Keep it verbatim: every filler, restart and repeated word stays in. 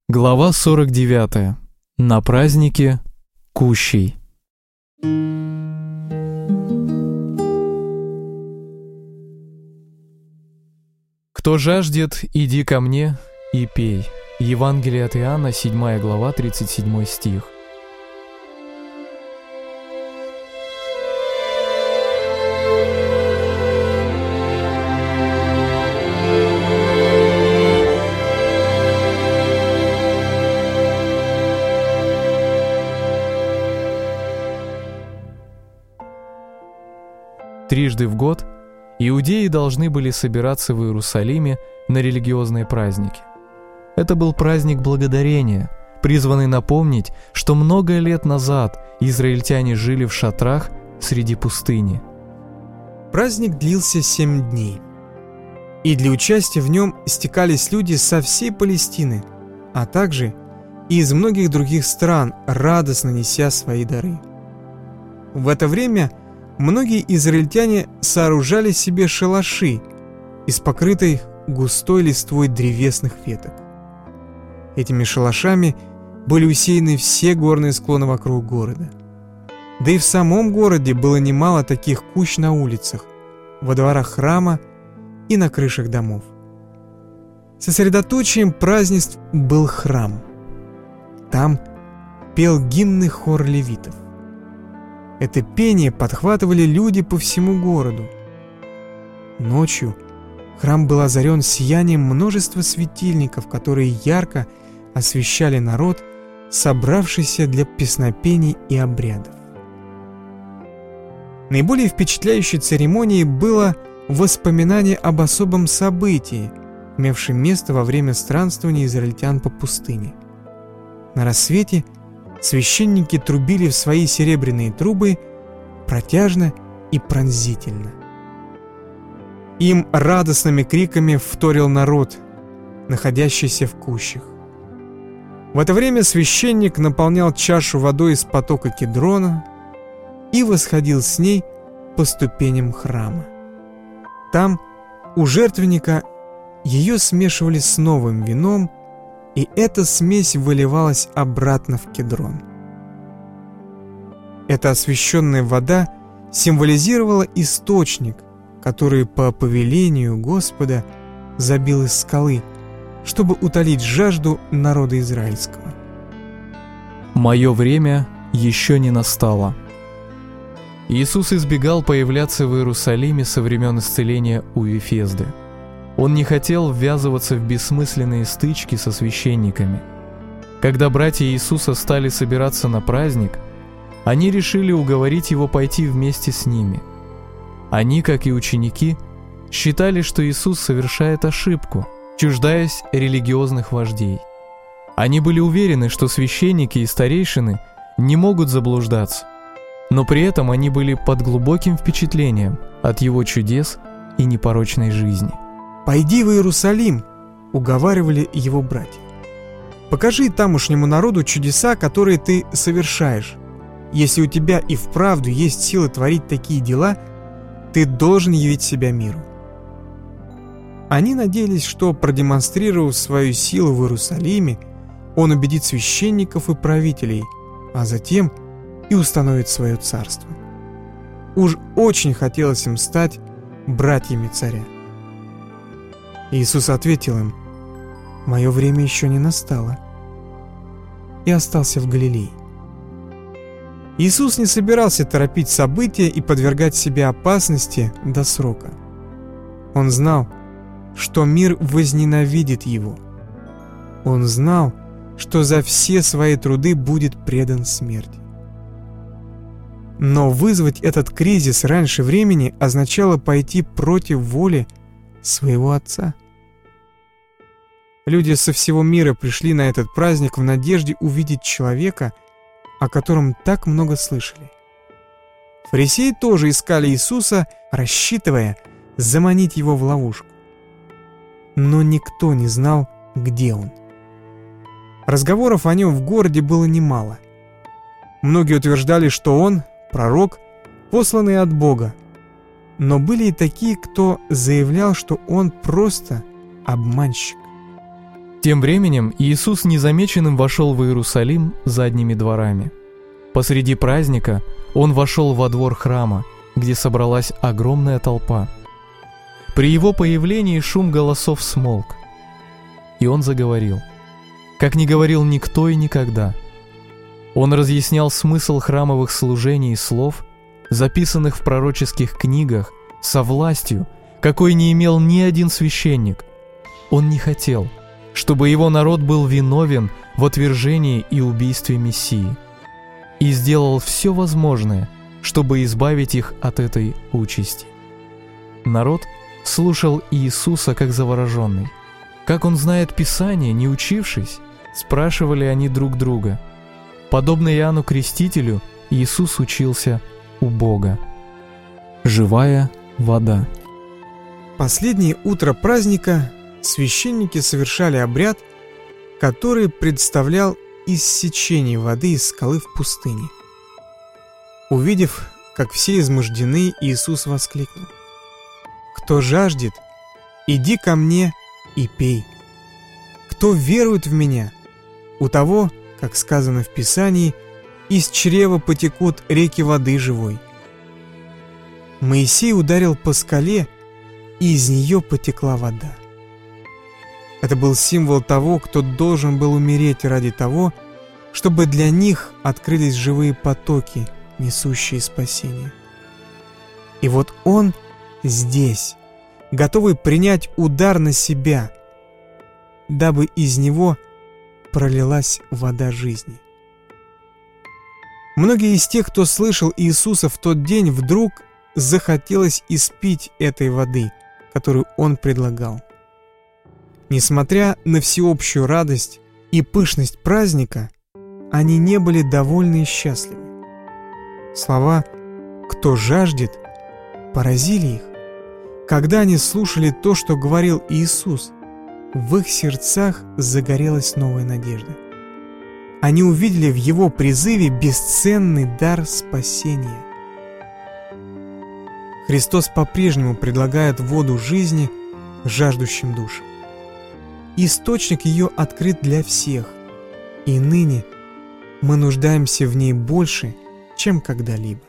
Глава сорок девятая. На празднике Кущей. «Кто жаждет, иди ко мне и пей». Евангелие от Иоанна, седьмая глава, тридцать седьмой стих. Трижды в год иудеи должны были собираться в Иерусалиме на религиозные праздники. Это был праздник благодарения, призванный напомнить, что много лет назад израильтяне жили в шатрах среди пустыни. Праздник длился семь дней, и для участия в нем стекались люди со всей Палестины, а также и из многих других стран, радостно неся свои дары. В это время многие израильтяне сооружали себе шалаши из покрытой густой листвой древесных веток. Этими шалашами были усеяны все горные склоны вокруг города. Да и в самом городе было немало таких кущ на улицах, во дворах храма и на крышах домов. Сосредоточием празднеств был храм. Там пел гимны хор левитов. Это пение подхватывали люди по всему городу. Ночью храм был озарен сиянием множества светильников, которые ярко освещали народ, собравшийся для песнопений и обрядов. Наиболее впечатляющей церемонией было воспоминание об особом событии, имевшем место во время странствования израильтян по пустыне. На рассвете священники трубили в свои серебряные трубы протяжно и пронзительно. Им радостными криками вторил народ, находящийся в кущах. В это время священник наполнял чашу водой из потока Кедрона и восходил с ней по ступеням храма. Там, у жертвенника, ее смешивали с новым вином, и эта смесь выливалась обратно в Кедрон. Эта освященная вода символизировала источник, который по повелению Господа забил из скалы, чтобы утолить жажду народа израильского. «Мое время еще не настало». Иисус избегал появляться в Иерусалиме со времен исцеления у Вифезды. Он не хотел ввязываться в бессмысленные стычки со священниками. Когда братья Иисуса стали собираться на праздник, они решили уговорить его пойти вместе с ними. Они, как и ученики, считали, что Иисус совершает ошибку, чуждаясь религиозных вождей. Они были уверены, что священники и старейшины не могут заблуждаться, но при этом они были под глубоким впечатлением от его чудес и непорочной жизни. «Пойди в Иерусалим», — уговаривали его братья. «Покажи тамошнему народу чудеса, которые ты совершаешь. Если у тебя и вправду есть силы творить такие дела, ты должен явить себя миру». Они надеялись, что, продемонстрировав свою силу в Иерусалиме, он убедит священников и правителей, а затем и установит свое царство. Уж очень хотелось им стать братьями царя. Иисус ответил им: «Мое время еще не настало», и остался в Галилее. Иисус не собирался торопить события и подвергать себя опасности до срока. Он знал, что мир возненавидит его. Он знал, что за все свои труды будет предан смерти. Но вызвать этот кризис раньше времени означало пойти против воли своего Отца. Люди со всего мира пришли на этот праздник в надежде увидеть человека, о котором так много слышали. Фарисеи тоже искали Иисуса, рассчитывая заманить его в ловушку. Но никто не знал, где он. Разговоров о нем в городе было немало. Многие утверждали, что он – пророк, посланный от Бога. Но были и такие, кто заявлял, что он просто обманщик. Тем временем Иисус незамеченным вошел в Иерусалим задними дворами. Посреди праздника Он вошел во двор храма, где собралась огромная толпа. При Его появлении шум голосов смолк, и Он заговорил, как не говорил никто и никогда. Он разъяснял смысл храмовых служений и слов, записанных в пророческих книгах, со властью, какой не имел ни один священник. Он не хотел, чтобы его народ был виновен в отвержении и убийстве Мессии, и сделал все возможное, чтобы избавить их от этой участи. Народ слушал Иисуса как завороженный. Как он знает Писание, не учившись, спрашивали они друг друга. Подобно Иоанну Крестителю, Иисус учился у Бога. Живая вода. Последнее утро праздника священники совершали обряд, который представлял иссечение воды из скалы в пустыне. Увидев, как все измождены, Иисус воскликнул: «Кто жаждет, иди ко мне и пей. Кто верует в Меня, у того, как сказано в Писании, из чрева потекут реки воды живой». Моисей ударил по скале, и из нее потекла вода. Это был символ того, кто должен был умереть ради того, чтобы для них открылись живые потоки, несущие спасение. И вот Он здесь, готовый принять удар на себя, дабы из него пролилась вода жизни. Многие из тех, кто слышал Иисуса в тот день, вдруг захотелось испить этой воды, которую Он предлагал. Несмотря на всеобщую радость и пышность праздника, они не были довольны и счастливы. Слова «кто жаждет» поразили их. Когда они слушали то, что говорил Иисус, в их сердцах загорелась новая надежда. Они увидели в Его призыве бесценный дар спасения. Христос по-прежнему предлагает воду жизни жаждущим душам. Источник ее открыт для всех, и ныне мы нуждаемся в ней больше, чем когда-либо.